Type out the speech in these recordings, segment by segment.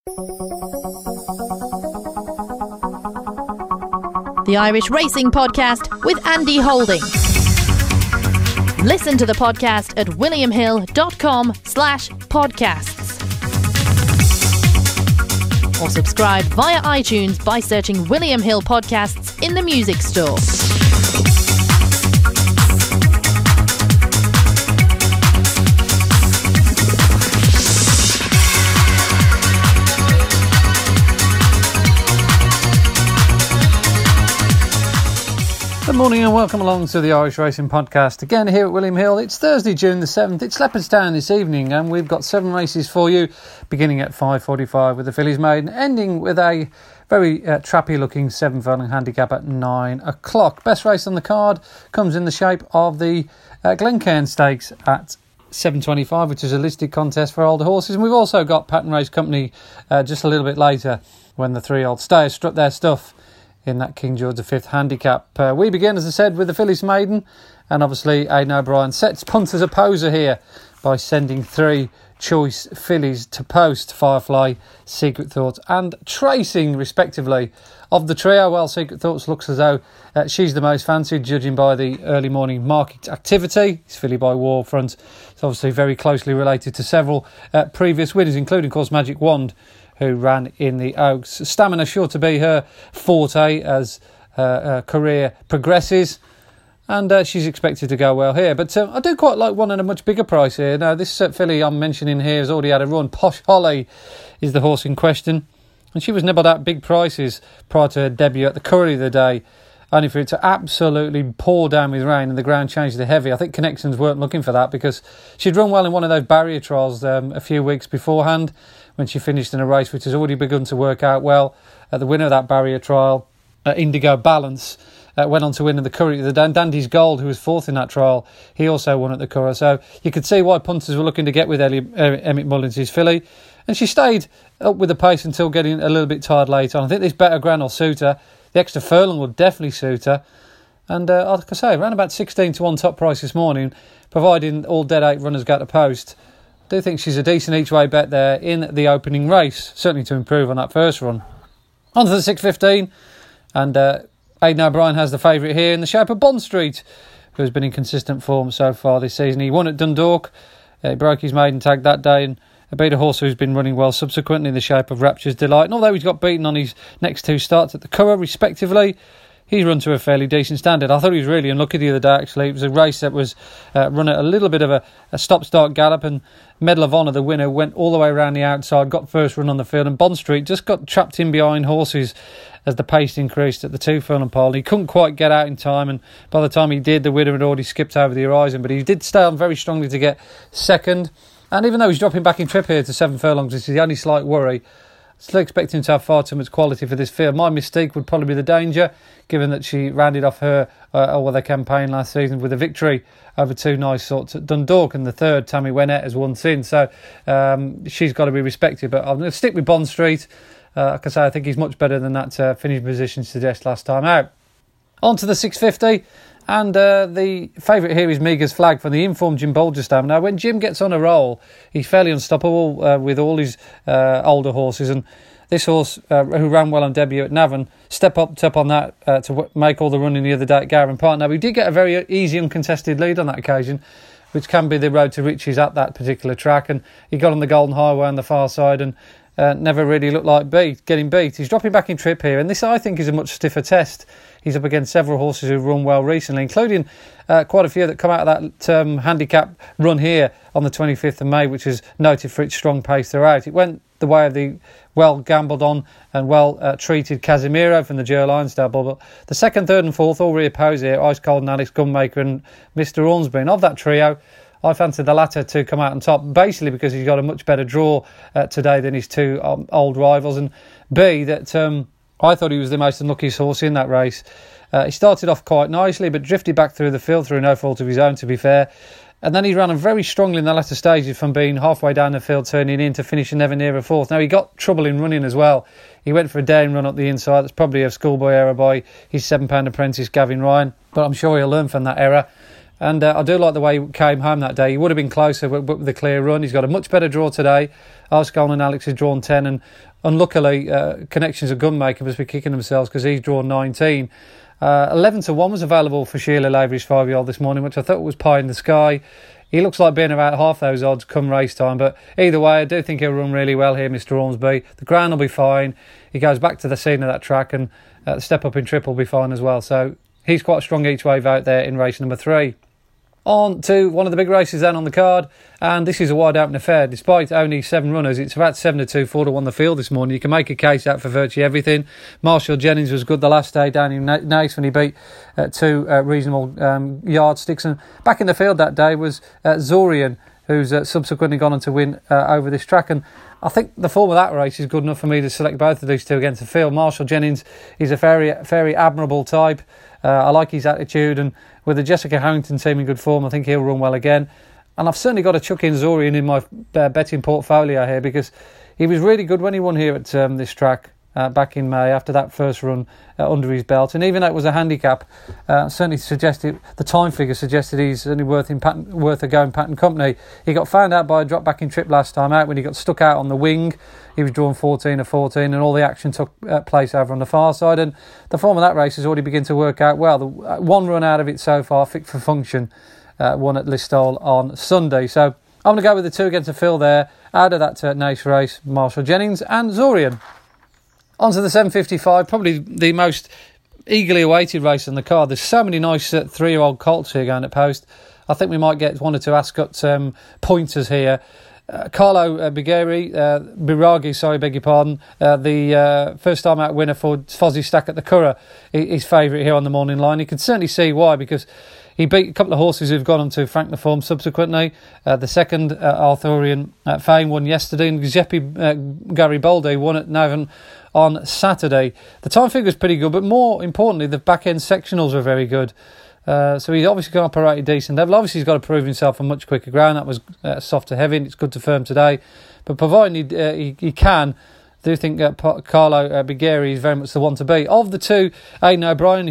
The Irish Racing Podcast with Andy Holding. Listen to the podcast at williamhill.com/podcasts. Or subscribe via iTunes by searching William Hill Podcasts in the music store. Good morning and welcome along to the Irish Racing Podcast. Again here at William Hill. It's Thursday, June the 7th. It's Leopardstown this evening and we've got 7 races for you, beginning at 5:45 with the Fillies Maiden, ending with a very trappy looking 7 furlong handicap at 9 o'clock. Best race on the card comes in the shape of the Glencairn Stakes at 7:25, which is a listed contest for older horses. And we've also got Pattern Race Company just a little bit later when the 3-year-old Stayers struck their stuff in that King George V handicap. We begin, as I said, with the Fillies Maiden, and obviously Aidan O'Brien sets punters a poser here by sending 3 choice fillies to post: Firefly, Secret Thoughts and Tracing, respectively. Of the trio, well, Secret Thoughts looks as though she's the most fancied, judging by the early morning market activity. It's filly by Warfront. It's obviously very closely related to several previous winners, including, of course, Magic Wand, who ran in the Oaks. Stamina sure to be her forte as her career progresses, and she's expected to go well here. But I do quite like one at a much bigger price here. Now, this filly I'm mentioning here has already had a run. Posh Holly is the horse in question, and she was nibbled at big prices prior to her debut at the Curry the day, only for it to absolutely pour down with rain and the ground changed to heavy. I think Connections weren't looking for that, because she'd run well in one of those barrier trials a few weeks beforehand, when she finished in a race which has already begun to work out well. The winner of that barrier trial, Indigo Balance, went on to win in the Curry the day. Dandy's Gold, who was 4th in that trial, he also won at the Curry. So you could see why punters were looking to get with Emmett Mullins' filly. And she stayed up with the pace until getting a little bit tired late on. I think this better ground will suit her. The extra furlong will definitely suit her. And like I say, around about 16 to 1 top price this morning, providing all dead 8 runners go to post. I do think she's a decent each way bet there in the opening race, certainly to improve on that first run. On to the 6:15, and Aidan O'Brien has the favourite here in the shape of Bond Street, who has been in consistent form so far this season. He won at Dundalk, he broke his maiden tag that day, and beat a horse who's been running well subsequently in the shape of Rapture's Delight. And although he's got beaten on his next 2 starts at the Curragh respectively, he's run to a fairly decent standard. I thought he was really unlucky the other day, actually. It was a race that was run at a little bit of a stop-start gallop, and Medal of Honour, the winner, went all the way around the outside, got first run on the field, and Bond Street just got trapped in behind horses as the pace increased at the 2 furlong pole. He couldn't quite get out in time, and by the time he did, the winner had already skipped over the horizon, but he did stay on very strongly to get second. And even though he's dropping back in trip here to 7 furlongs, this is the only slight worry. Still expect him to have far too much quality for this field. My Mystique would probably be the danger, given that she rounded off her all-weather campaign last season with a victory over 2 nice sorts at Dundalk, and the third, Tammy Wennett, has won since. So she's got to be respected. But I'm going to stick with Bond Street. Like I say, I think he's much better than that finishing position suggests last time out. On to the 6:50. And the favourite here is Meagher's Flag from the informed Jim Bolgerstam. Now, when Jim gets on a roll, he's fairly unstoppable with all his older horses. And this horse, who ran well on debut at Navan, stepped up on that to make all the running the other day at Gowran Park. Now, he did get a very easy, uncontested lead on that occasion, which can be the road to riches at that particular track. And he got on the Golden Highway on the far side and never really looked like getting beat. He's dropping back in trip here, and this, I think, is a much stiffer test. He's up against several horses who've run well recently, including quite a few that come out of that handicap run here on the 25th of May, which is noted for its strong pace throughout. It went the way of the well gambled on and well treated Casimiro from the Joe Lyons stable. But the 2nd, 3rd and 4th all reoppose here: Ice Cold and Alex Gunmaker and Mr. Ormsby. And of that trio, I fancy the latter to come out on top, basically because he's got a much better draw today than his 2 old rivals, and B, that I thought he was the most unlucky horse in that race. He started off quite nicely, but drifted back through the field through no fault of his own, to be fair. And then he ran very strongly in the latter stages, from being halfway down the field, turning in to finishing never near a 4th. Now, he got trouble in running as well. He went for a daring run up the inside. That's probably a schoolboy error by his £7 apprentice, Gavin Ryan. But I'm sure he'll learn from that error. And I do like the way he came home that day. He would have been closer with a clear run. He's got a much better draw today. Arscone and Alex has drawn 10, and unluckily, Connections of Gunmaker must be kicking themselves because he's drawn 19. 11-1 was available for Sheila Lavery's 5-year-old this morning, which I thought was pie in the sky. He looks like being about half those odds come race time, but either way, I do think he'll run really well here, Mr. Ormsby. The ground will be fine. He goes back to the scene of that track, and the step up in trip will be fine as well. So he's quite a strong each way vote there in race number 3. On to one of the big races then on the card, and this is a wide open affair. Despite only 7 runners, it's about 7-2, 4-1 the field this morning. You can make a case out for virtually everything. Marshall Jennings was good the last day down in Naas when he beat 2 reasonable yardsticks, and back in the field that day was Zorian, who's subsequently gone on to win over this track. And I think the form of that race is good enough for me to select both of these two against the field. Marshall Jennings is a very admirable type. I like his attitude, and with the Jessica Harrington team in good form, I think he'll run well again. And I've certainly got to chuck in Zorian in my betting portfolio here, because he was really good when he won here at this track back in May after that first run under his belt. And even though it was a handicap, certainly suggested the time figure suggested he's only worth a go in Patton Company. He got found out by a drop back in trip last time out when he got stuck out on the wing. He was drawn 14-14, and all the action took place over on the far side. And the form of that race has already begun to work out well. The one run out of it so far, Fit for Function, won at Listowel on Sunday. So I'm going to go with the 2 against the field there. Out of that Naas race, Marshall Jennings and Zorian. On to the 7.55, probably the most eagerly awaited race on the card. There's so many nice 3-year-old colts here going at post. I think we might get 1 or 2 Ascot pointers here. Carlo Biraghi, the first time out winner for Fozzie Stack at the Curragh, his favourite here on the morning line. You can certainly see why, because he beat a couple of horses who've gone on to Frank the Form subsequently. The second Arthurian Fame won yesterday, and Giuseppe Garibaldi won at Navan on Saturday. The time figure was pretty good, but more importantly, the back-end sectionals were very good. So he's obviously going to operate at decent level. Obviously, he's got to prove himself on much quicker ground. That was soft to heavy, and it's good to firm today. But providing he can, I do think Carlo Biraghi is very much the one to beat. Of the 2, Aidan O'Brien,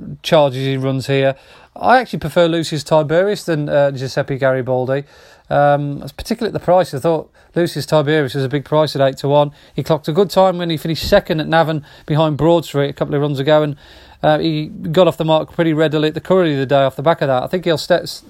he runs here. I actually prefer Lucius Tiberius than Giuseppe Garibaldi. Particularly at the price, I thought Lucius Tiberius was a big price at 8-1. He clocked a good time when he finished second at Navan behind Broad Street a couple of runs ago, and he got off the mark pretty readily at the Curragh the other day off the back of that. I think he'll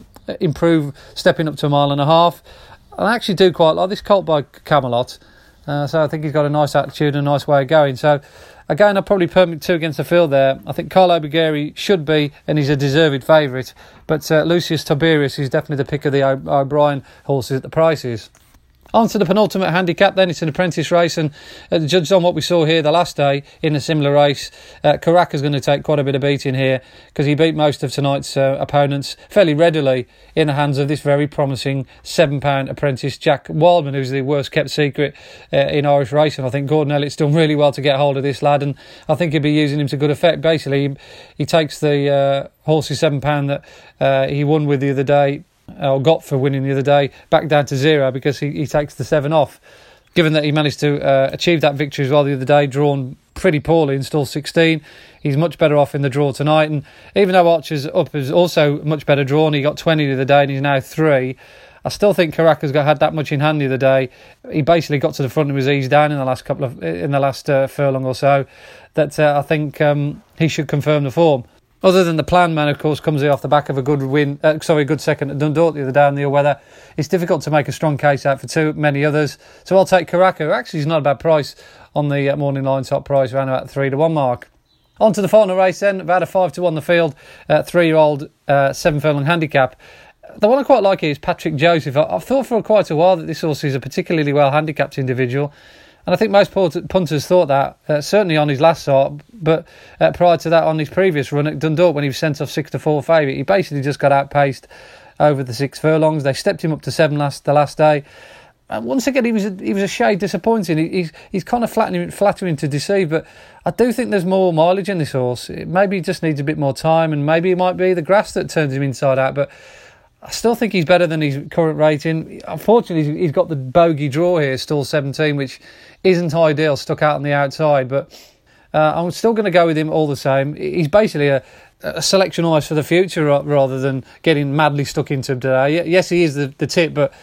improve stepping up to 1.5 miles. I actually do quite like this colt by Camelot, so I think he's got a nice attitude and a nice way of going. So again, I'll probably permit 2 against the field there. I think Carlo Biraghi should be, and he's a deserved favourite. But Lucius Tiberius is definitely the pick of the O'Brien horses at the prices. On to the penultimate handicap then. It's an apprentice race, and judged on what we saw here the last day in a similar race, Karaka's going to take quite a bit of beating here, because he beat most of tonight's opponents fairly readily in the hands of this very promising £7 apprentice Jack Wildman, who's the worst kept secret in Irish racing. I think Gordon Elliott's done really well to get hold of this lad, and I think he'll be using him to good effect. Basically, he takes the horse's £7 that he won with the other day, or got for winning the other day, back down to 0, because he takes the 7 off. Given that he managed to achieve that victory as well the other day, drawn pretty poorly in stall 16, he's much better off in the draw tonight. And even though Archer's Up is also much better drawn, he got 20 the other day and he's now 3. I still think Karaka's had that much in hand the other day. He basically got to the front and was eased down in the last furlong or so. That I think he should confirm the form. Other than the Plan Man, of course, comes here off the back of a good good second at Dundalk the other day in the weather. It's difficult to make a strong case out for too many others. So I'll take Karaka, who actually is not a bad price on the morning line top price, around about the 3-1 mark. On to the final race then, about a 5-1 the field, 3-year-old 7 furlong handicap. The one I quite like here is Patrick Joseph. I've thought for quite a while that this horse is a particularly well handicapped individual. And I think most punters thought that, certainly on his last start, but prior to that on his previous run at Dundalk when he was sent off 6-4 favourite. He basically just got outpaced over the 6 furlongs. They stepped him up to 7 the last day. And once again, he was a shade disappointing. He's kind of flattering to deceive, but I do think there's more mileage in this horse. Maybe he just needs a bit more time, and maybe it might be the grass that turns him inside out, but I still think he's better than his current rating. Unfortunately, he's got the bogey draw here, stall 17, which isn't ideal, stuck out on the outside. But I'm still going to go with him all the same. He's basically a selection almost for the future rather than getting madly stuck into him today. Yes, he is the tip, but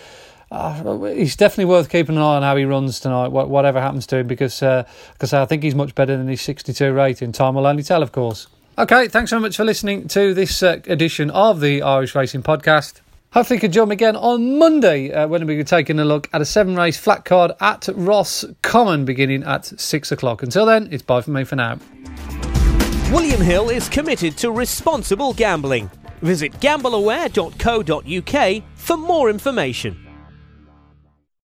he's definitely worth keeping an eye on how he runs tonight, whatever happens to him, because I think he's much better than his 62 rating. Time will only tell, of course. Okay, thanks very much for listening to this edition of the Irish Racing Podcast. Hopefully you can join me again on Monday when we'll be taking a look at a 7-race flat card at Ross Common beginning at 6 o'clock. Until then, it's bye from me for now. William Hill is committed to responsible gambling. Visit gambleaware.co.uk for more information.